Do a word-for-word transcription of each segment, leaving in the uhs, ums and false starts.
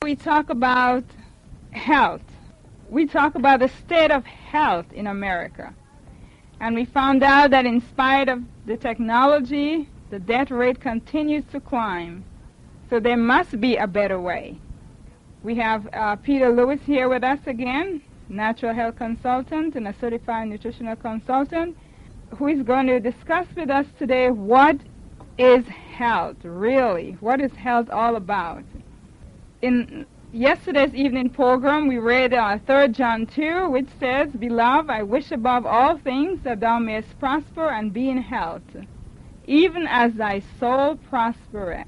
we talk about health, we talk about the state of health in America. And we found out that in spite of the technology, the death rate continues to climb. So there must be a better way. We have uh, Peter Lewis here with us again, natural health consultant and a certified nutritional consultant, who is going to discuss with us today what is health, really. What is health all about? In yesterday's evening program, we read uh, Third John two, which says, Beloved, I wish above all things that thou mayest prosper and be in health, even as thy soul prospereth.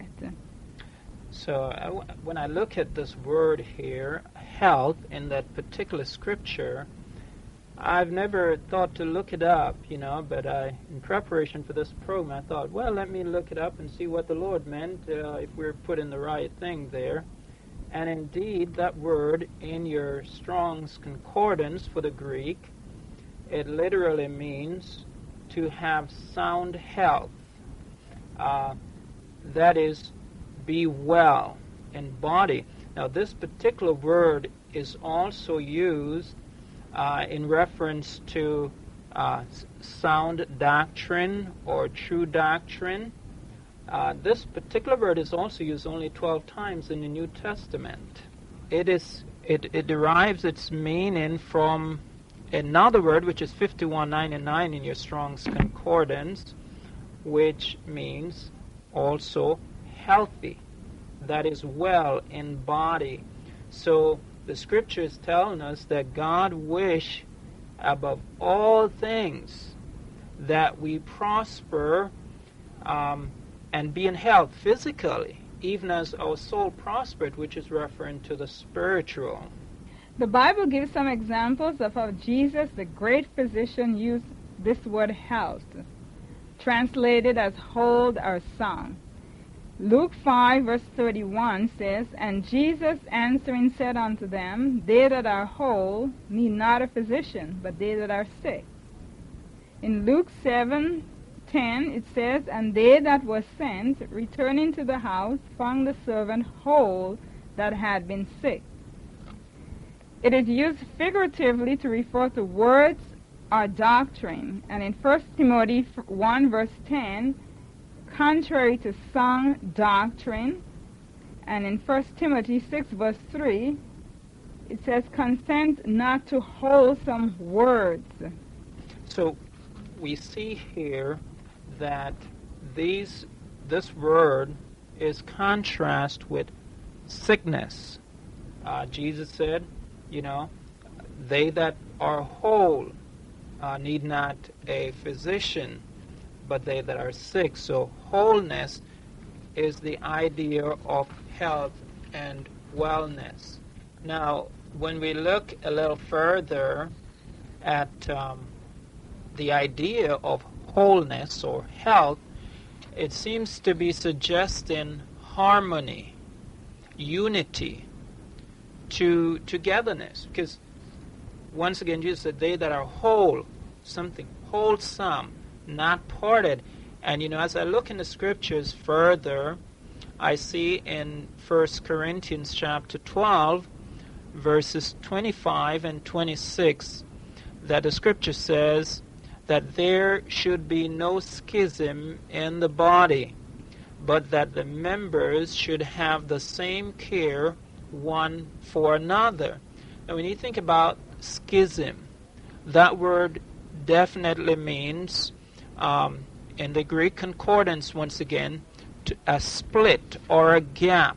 So uh, when I look at this word here, health, in that particular scripture, I've never thought to look it up, you know, but I, in preparation for this program, I thought, well, let me look it up and see what the Lord meant, uh, if we're putting the right thing there. And indeed, that word in your Strong's Concordance for the Greek, it literally means to have sound health. Uh, that is, be well in body. Now, this particular word is also used uh, in reference to uh, sound doctrine or true doctrine. Uh, this particular word is also used only twelve times in the New Testament. It is it, it derives its meaning from another word, which is fifty-one ninety-nine in your Strong's Concordance, which means also healthy, that is, well in body. So the scripture is telling us that God wish above all things that we prosper um, and be in health physically, even as our soul prospered, which is referring to the spiritual. The Bible gives some examples of how Jesus, the great physician, used this word health, translated as hold or sound. Luke five, verse thirty-one says, And Jesus answering said unto them, They that are whole need not a physician, but they that are sick. In Luke seven ten, it says, And they that were sent, returning to the house, found the servant whole that had been sick. It is used figuratively to refer to words or doctrine. And in First Timothy one, verse ten, contrary to sound doctrine, and in First Timothy six, verse three, it says, Consent not to wholesome words. So we see here that these this word is contrast with sickness. Uh, Jesus said, you know, they that are whole uh, need not a physician, but they that are sick. So wholeness is the idea of health and wellness. Now, when we look a little further at um, the idea of wholeness or health, it seems to be suggesting harmony, unity, to togetherness. Because once again, Jesus said, they that are whole, something wholesome, not parted. And you know, as I look in the scriptures further, I see in First Corinthians chapter twelve, verses twenty-five and twenty-six, that the scripture says that there should be no schism in the body, but that the members should have the same care one for another. Now, when you think about schism, that word definitely means, um, in the Greek concordance, once again, to a split or a gap,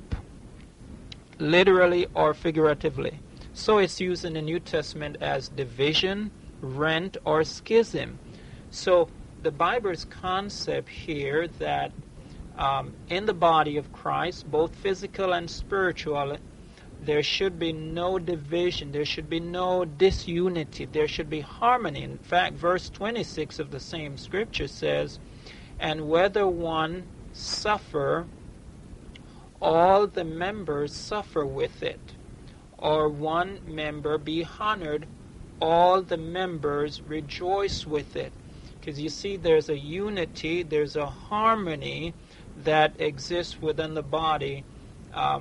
literally or figuratively. So it's used in the New Testament as division, rent, or schism. So the Bible's concept here that um, in the body of Christ, both physical and spiritual, there should be no division, there should be no disunity, there should be harmony. In fact, verse twenty-six of the same scripture says, And whether one suffer, all the members suffer with it, or one member be honored, all the members rejoice with it. Because you see, there's a unity, there's a harmony that exists within the body, um,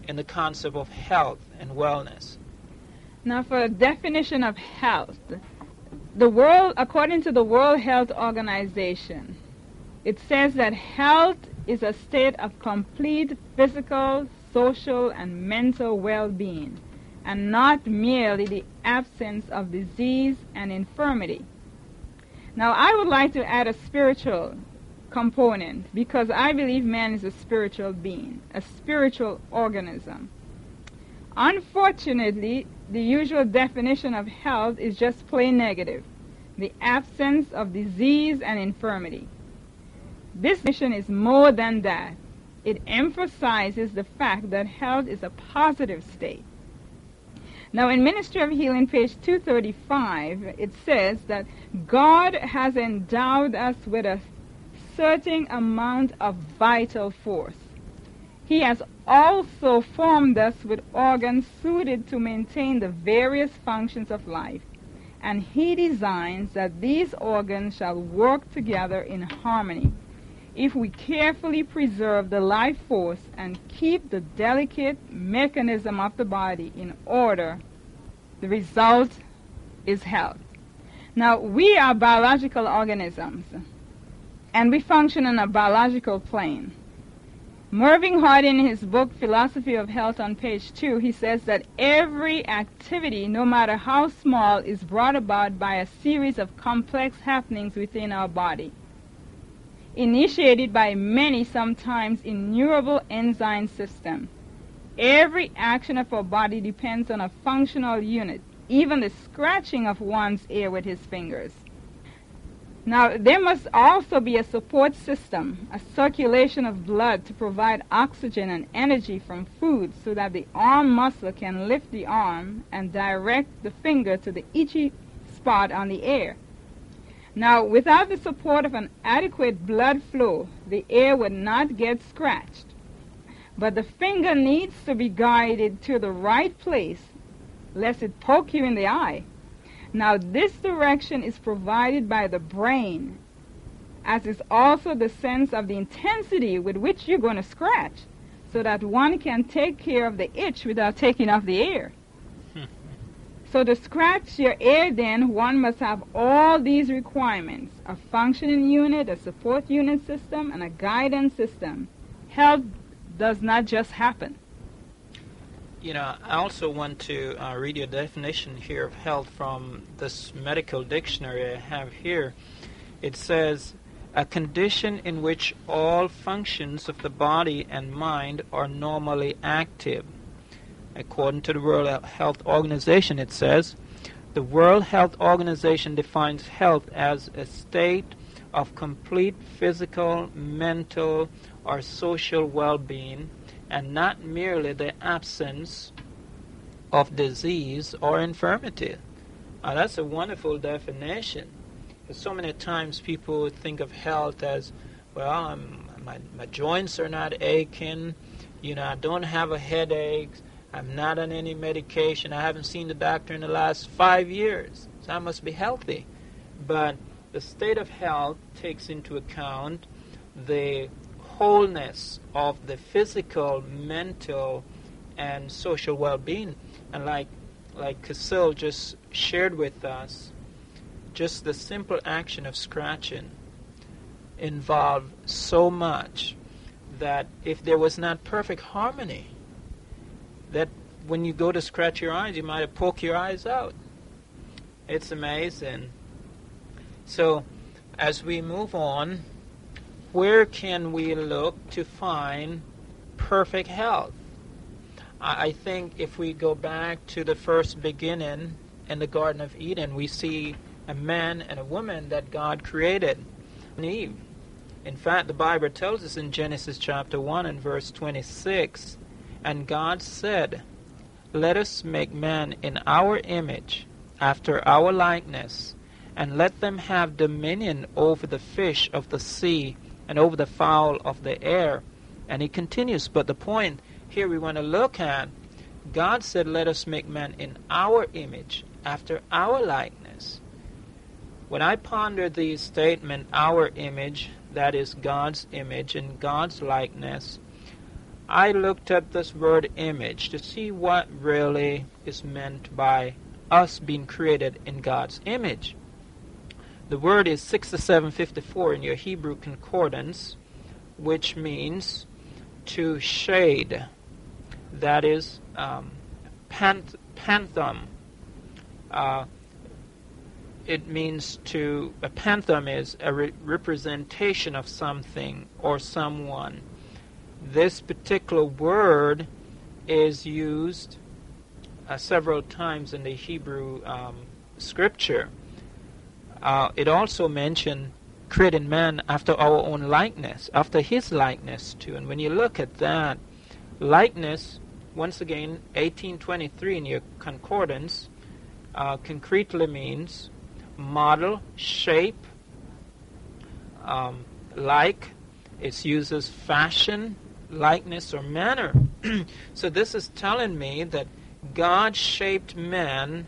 in the concept of health and wellness? Now, for a definition of health, the world, according to the World Health Organization, it says that health is a state of complete physical, social, and mental well-being, and not merely the absence of disease and infirmity. Now, I would like to add a spiritual component, because I believe man is a spiritual being, a spiritual organism. Unfortunately, the usual definition of health is just plain negative, the absence of disease and infirmity. This definition is more than that. It emphasizes the fact that health is a positive state. Now, in Ministry of Healing, page two thirty-five, it says that God has endowed us with a certain amount of vital force. He has also formed us with organs suited to maintain the various functions of life, and He designs that these organs shall work together in harmony. If we carefully preserve the life force and keep the delicate mechanism of the body in order, the result is health. Now, we are biological organisms, and we function on a biological plane. Mervyn Harding, in his book Philosophy of Health, on page two, he says that every activity, no matter how small, is brought about by a series of complex happenings within our body, initiated by many, sometimes innumerable enzyme systems. Every action of our body depends on a functional unit, even the scratching of one's ear with his fingers. Now, there must also be a support system, a circulation of blood to provide oxygen and energy from food so that the arm muscle can lift the arm and direct the finger to the itchy spot on the ear. Now, without the support of an adequate blood flow, the ear would not get scratched. But the finger needs to be guided to the right place, lest it poke you in the eye. Now, this direction is provided by the brain, as is also the sense of the intensity with which you're going to scratch, so that one can take care of the itch without taking off the ear. So to scratch your ear, then, one must have all these requirements: a functioning unit, a support unit system, and a guidance system. Health does not just happen. You know, I also want to uh, read you a definition here of health from this medical dictionary I have here. It says, a condition in which all functions of the body and mind are normally active. According to the World Health Organization, it says, the World Health Organization defines health as a state of complete physical, mental, or social well-being, and not merely the absence of disease or infirmity. Now, that's a wonderful definition. Because so many times people think of health as, well, I'm, my, my joints are not aching, you know, I don't have a headache, I'm not on any medication, I haven't seen the doctor in the last five years, so I must be healthy. But the state of health takes into account the wholeness of the physical, mental, and social well-being. And like like Casil just shared with us, just the simple action of scratching involved so much that if there was not perfect harmony, that when you go to scratch your eyes, you might have poked your eyes out. It's amazing. So as we move on, where can we look to find perfect health? I think if we go back to the first beginning in the Garden of Eden, we see a man and a woman that God created, Eve. In fact, the Bible tells us in Genesis chapter one and verse twenty-six, and God said, let us make man in our image, after our likeness, and let them have dominion over the fish of the sea, and over the fowl of the air. And he continues, but the point here we want to look at, God said, let us make man in our image, after our likeness. When I ponder the statement, our image, that is God's image and God's likeness, I looked at this word image to see what really is meant by us being created in God's image. The word is sixty-seven fifty-four in your Hebrew concordance, which means to shade. That is um, panth- panthum. Uh, it means to, a panthum is a re- representation of something or someone. This particular word is used uh, several times in the Hebrew um, scripture. Uh, it also mentioned creating man after our own likeness, after his likeness too. And when you look at that, likeness, once again, eighteen twenty-three in your concordance, uh, concretely means model, shape, um, like. It uses fashion, likeness, or manner. So this is telling me that God shaped man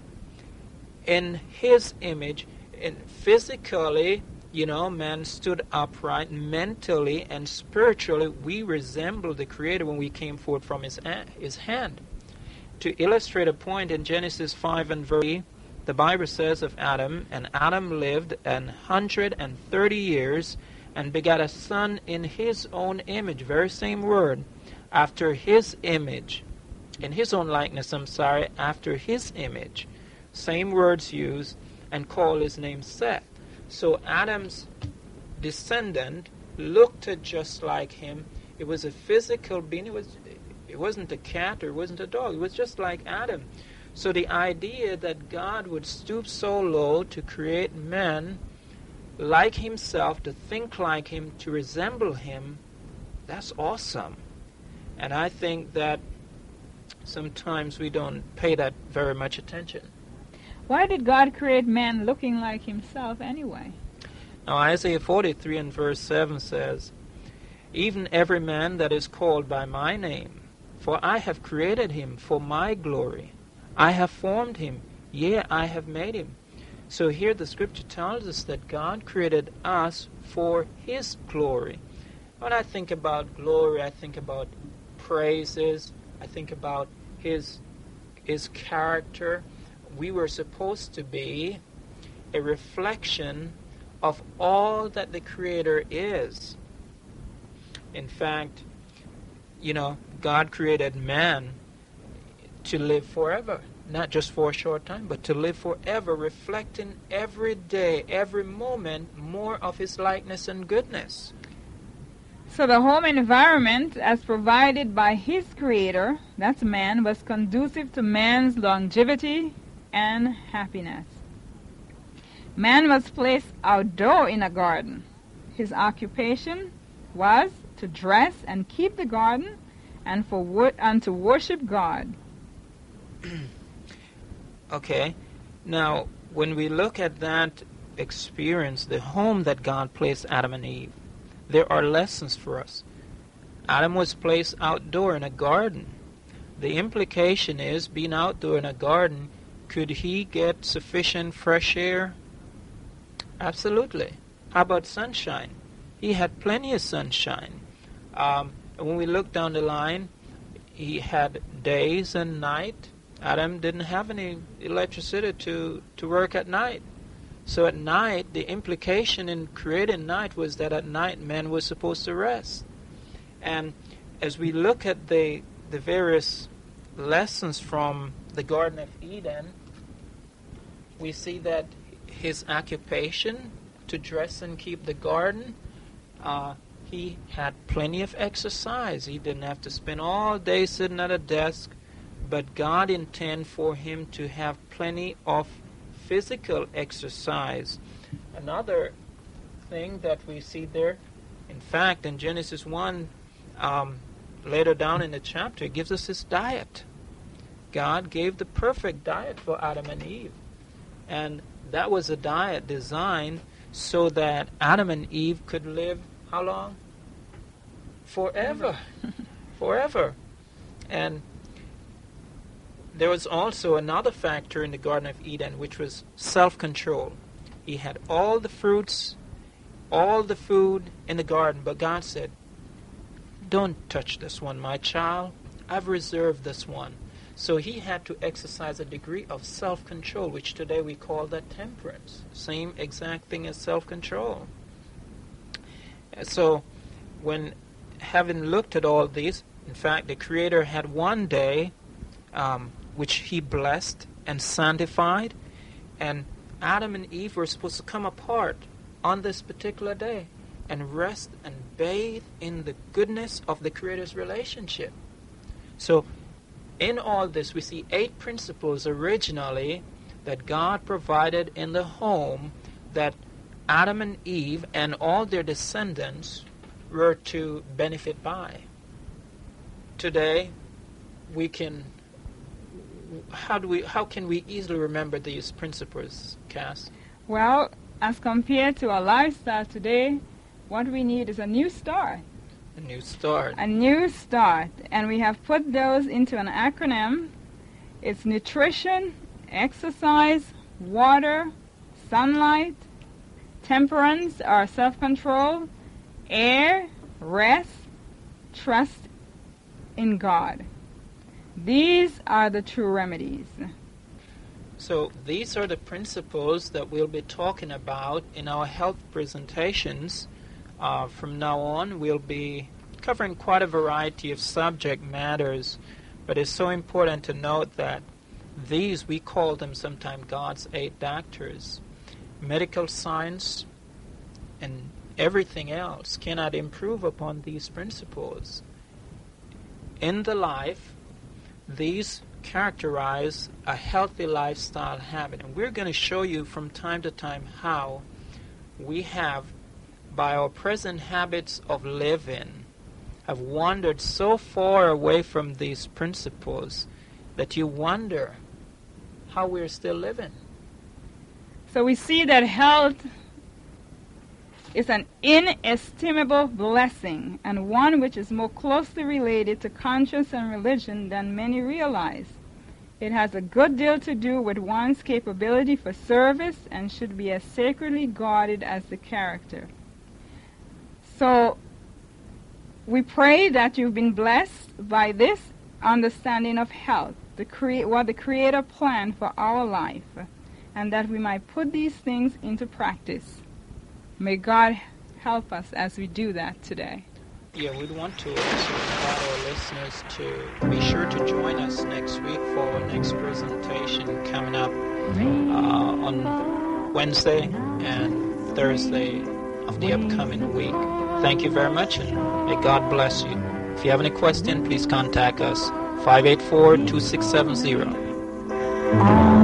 in his image, and physically, you know, man stood upright. Mentally and spiritually, we resemble the Creator when we came forth from his, his hand. To illustrate a point, in Genesis five and verse three, the Bible says of Adam, and Adam lived an hundred and thirty years, and begat a son in his own image, very same word, after his image, in his own likeness, I'm sorry, after his image. Same words used, and called his name Seth. So Adam's descendant looked just like him. It was a physical being. It was, it wasn't a cat or it wasn't a dog. It was just like Adam. So the idea that God would stoop so low to create man like himself, to think like him, to resemble him, that's awesome. And I think that sometimes we don't pay that very much attention. Why did God create man looking like himself anyway? Now Isaiah forty-three and verse seven says, even every man that is called by my name, for I have created him for my glory. I have formed him, yea, I have made him. So here the scripture tells us that God created us for his glory. When I think about glory, I think about praises, I think about his, his character. We were supposed to be a reflection of all that the Creator is. In fact, you know, God created man to live forever. Not just for a short time, but to live forever, reflecting every day, every moment, more of his likeness and goodness. So the home environment, as provided by his Creator, that's man, was conducive to man's longevity and happiness. Man was placed outdoor in a garden. His occupation was to dress and keep the garden and for wo- and to worship God. Okay, now when we look at that experience, the home that God placed Adam and Eve, there are lessons for us. Adam was placed outdoor in a garden. The implication is, being outdoor in a garden, could he get sufficient fresh air? Absolutely. How about sunshine? He had plenty of sunshine. Um, when we look down the line, he had days and night. Adam didn't have any electricity to, to work at night. So at night, the implication in creating night was that at night man was supposed to rest. And as we look at the, the various lessons from the Garden of Eden, we see that his occupation to dress and keep the garden, uh, he had plenty of exercise. He didn't have to spend all day sitting at a desk, but God intended for him to have plenty of physical exercise. Another thing that we see there, in fact, in Genesis one, um, later down in the chapter, it gives us his diet. God gave the perfect diet for Adam and Eve. And that was a diet designed so that Adam and Eve could live how long? Forever. Forever. And there was also another factor in the Garden of Eden, which was self-control. He had all the fruits, all the food in the garden, but God said, don't touch this one, my child. I've reserved this one. So he had to exercise a degree of self-control, which today we call that temperance. Same exact thing as self-control. So when having looked at all these, in fact, the Creator had one day um, which he blessed and sanctified, and Adam and Eve were supposed to come apart on this particular day and rest and bathe in the goodness of the Creator's relationship. So in all this, we see eight principles originally that God provided in the home that Adam and Eve and all their descendants were to benefit by. Today, we can, how do we, how can we easily remember these principles, Cass? Well, as compared to our lifestyle today, what we need is a new start. A new start. A new start. And we have put those into an acronym. It's nutrition, exercise, water, sunlight, temperance or self-control, air, rest, trust in God. These are the true remedies. So these are the principles that we'll be talking about in our health presentations. Uh, from now on, we'll be covering quite a variety of subject matters, but it's so important to note that these, we call them sometimes God's eight doctors. Medical science and everything else cannot improve upon these principles. In the life, these characterize a healthy lifestyle habit, and we're going to show you from time to time how we have, by our present habits of living, have wandered so far away from these principles that you wonder how we're still living. So we see that health is an inestimable blessing, and one which is more closely related to conscience and religion than many realize. It has a good deal to do with one's capability for service and should be as sacredly guarded as the character. So we pray that you've been blessed by this understanding of health, the crea- what the Creator planned for our life, and that we might put these things into practice. May God help us as we do that today. Yeah, we'd want to also invite our listeners to be sure to join us next week for our next presentation coming up uh, on Wednesday and Thursday of the upcoming week. Thank you very much, and may God bless you. If you have any question, please contact us, five eight four, two six seven zero.